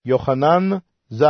יוחנן ז.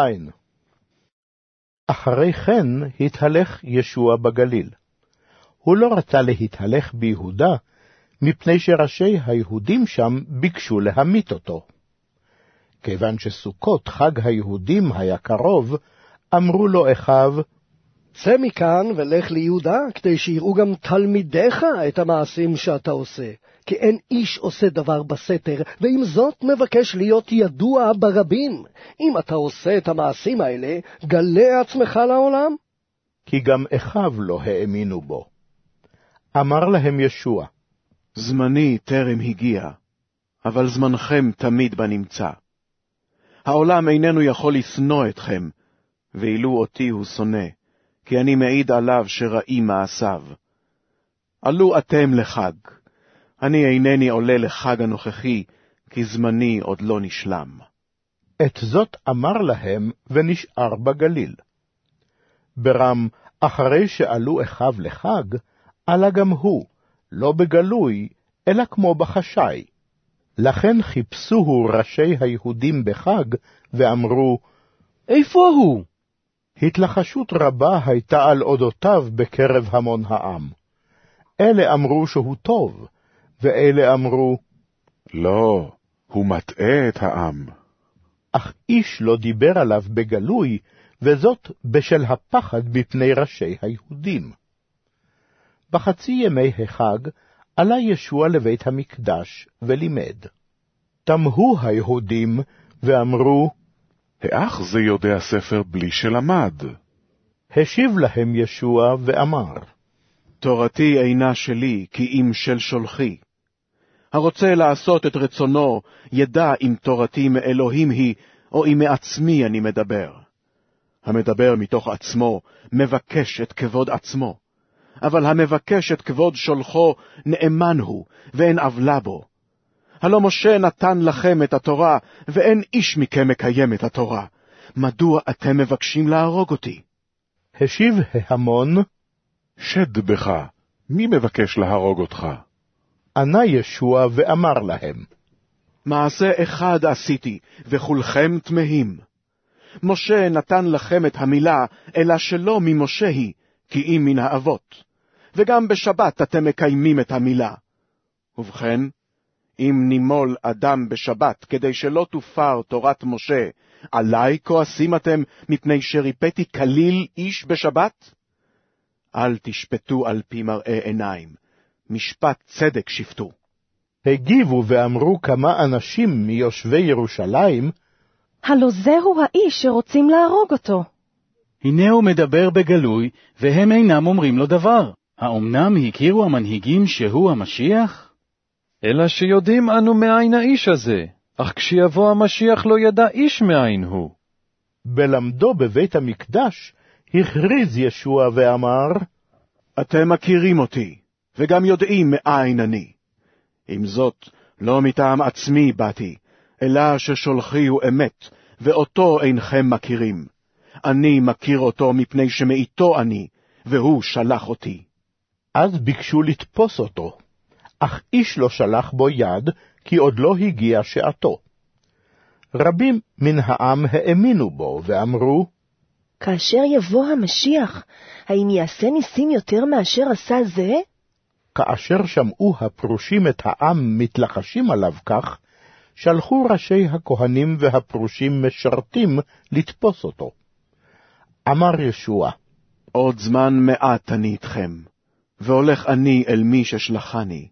אחרי כן התהלך ישוע בגליל. הוא לא רצה להתהלך ביהודה, מפני שראשי היהודים שם ביקשו להמית אותו. כיוון שסוכות חג היהודים היה קרוב, אמרו לו אחיו, צא מכאן ולך ליהודה, כדי שיראו גם תלמידיך את המעשים שאתה עושה. כי אין איש עושה דבר בסתר, ועם זאת מבקש להיות ידוע ברבים. אם אתה עושה את המעשים האלה, גלה עצמך לעולם. כי גם אחיו לא האמינו בו. אמר להם ישוע, זמני טרם הגיע, אבל זמנכם תמיד בנמצא. העולם איננו יכול לשנוא אתכם, ואילו אותי הוא שונא, כי אני מעיד עליו שראי מעשיו. עלו אתם לחג, אני אינני עולה לחג הנוכחי, כי זמני עוד לא נשלם. את זאת אמר להם ונשאר בגליל. ברם, אחרי שעלו אחיו לחג, עלה גם הוא, לא בגלוי, אלא כמו בחשאי. לכן חיפשוהו ראשי היהודים בחג, ואמרו, איפה הוא? התלחשות רבה הייתה על אודותיו בקרב המון העם. אלה אמרו שהוא טוב, ואלה אמרו, לא, הוא מטעה את העם. אך איש לא דיבר עליו בגלוי, וזאת בשל הפחד מפני ראשי היהודים. בחצי ימי החג עלה ישוע לבית המקדש ולימד. תמהו היהודים ואמרו, האח זה יודע ספר בלי שלמד? השיב להם ישוע ואמר, תורתי אינה שלי, כי אם של שולחי. הרוצה לעשות את רצונו, ידע אם תורתי מאלוהים היא, או אם מעצמי אני מדבר. המדבר מתוך עצמו, מבקש את כבוד עצמו. אבל המבקש את כבוד שולחו, נאמן הוא, ואין עוולה בו. הלא משה נתן לכם את התורה, ואין איש מכם מקיים את התורה. מדוע אתם מבקשים להרוג אותי? השיב ההמון, שד בך, מי מבקש להרוג אותך? ענה ישוע ואמר להם, מעשה אחד עשיתי, וכולכם תמהים. משה נתן לכם את המילה, אלא שלא ממשה היא, כי אם מן האבות. וגם בשבת אתם מקיימים את המילה. ובכן, אם נימול אדם בשבת, כדי שלא תופר תורת משה, עלי כועסים אתם מפני שריפאתי כליל איש בשבת? אל תשפטו על פי מראה עיניים, משפט צדק שפטו. הגיבו ואמרו כמה אנשים מיושבי ירושלים, הלא זהו האיש שרוצים להרוג אותו. הנה הוא מדבר בגלוי, והם אינם אומרים לו דבר. האומנם הכירו המנהיגים שהוא המשיח? אלא שיודעים אנו מאין האיש הזה, אך כשיבוא המשיח לא ידע איש מאין הוא. בלמדו בבית המקדש, הכריז ישוע ואמר, אתם מכירים אותי, וגם יודעים מאין אני. עם זאת, לא מטעם עצמי באתי, אלא ששולחי הוא אמת, ואותו אינכם מכירים. אני מכיר אותו מפני שמאיתו אני, והוא שלח אותי. אז ביקשו לתפוס אותו, אך איש לא שלח בו יד, כי עוד לא הגיע שעתו. רבים מן העם האמינו בו, ואמרו, כאשר יבוא המשיח, האם יעשה ניסים יותר מאשר עשה זה? כאשר שמעו הפרושים את העם מתלחשים עליו כך, שלחו ראשי הכהנים והפרושים משרתים לתפוס אותו. אמר ישוע, עוד זמן מעט אני איתכם, והולך אני אל מי ששלחני.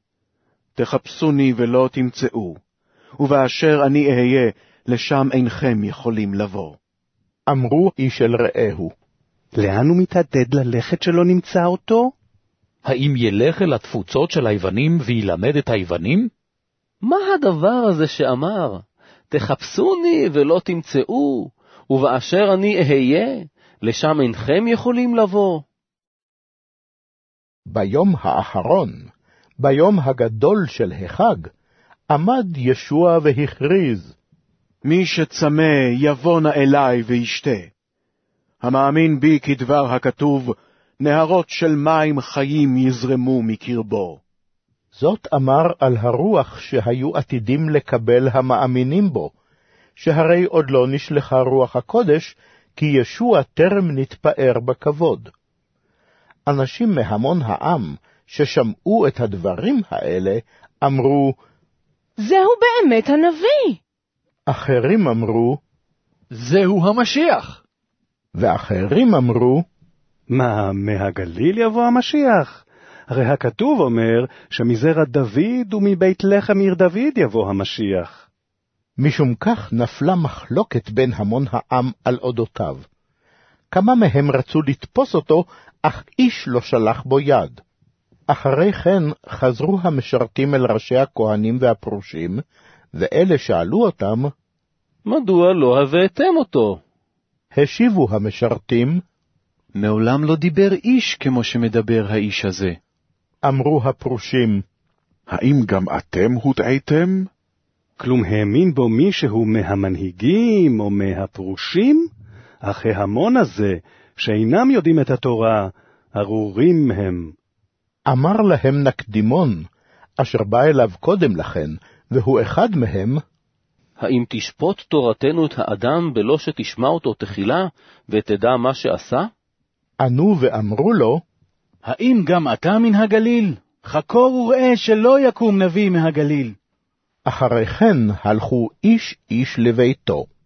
תחפשוני ולא תמצאו, ובאשר אני אהיה, לשם אינכם יכולים לבוא. אמרו איש אל רעהו, לאן הוא מתעתד ללכת שלא נמצא אותו? האם ילך אל התפוצות של היוונים וילמד את היוונים? מה הדבר הזה שאמר? תחפשוני ולא תמצאו, ובאשר אני אהיה, לשם אינכם יכולים לבוא. ביום האחרון, ביום הגדול של החג, עמד ישוע והכריז, מי שצמא יבוא נא אלי וישתה. המאמין בי כדבר הכתוב, נהרות של מים חיים יזרמו מקרבו. זאת אמר על הרוח שהיו עתידים לקבל המאמינים בו, שהרי עוד לא נשלחה רוח הקודש, כי ישוע טרם נתפאר בכבוד. אנשים מהמון העם ששמעו את הדברים האלה אמרו, זהו באמת הנביא. אחרים אמרו, זהו המשיח. ואחרים אמרו, מה, מהגליל יבוא המשיח? הרי הכתוב אומר שמזרע דוד ומבית לחם עיר דוד יבוא המשיח. משום כך נפלה מחלוקת בין המון העם על אודותיו. כמה מהם רצו לתפוס אותו, אך איש לא שלח בו יד. אחרי כן חזרו המשרתים אל ראשי הכהנים והפרושים, ואלה שאלו אותם, מדוע לא הבאתם אותו? השיבו המשרתים, מעולם לא דיבר איש כמו שמדבר האיש הזה. אמרו הפרושים, האם גם אתם הוטעיתם? כלום האמין בו מישהו מהמנהיגים או מהפרושים? אך ההמון הזה, שאינם יודעים את התורה, ארורים הם. אמר להם נקדימון, אשר בא אליו קודם לכן, והוא אחד מהם, האם תשפוט תורתנו את האדם בלא שתשמע אותו תחילה, ותדע מה שעשה? ענו ואמרו לו, האם גם אתה מן הגליל? חקור וראה שלא יקום נביא מהגליל. אחרי כן הלכו איש איש לביתו.